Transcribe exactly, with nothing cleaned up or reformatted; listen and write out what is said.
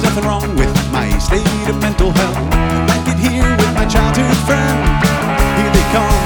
nothing wrong with my state of mental health. I like it here with my childhood friend. Here they come.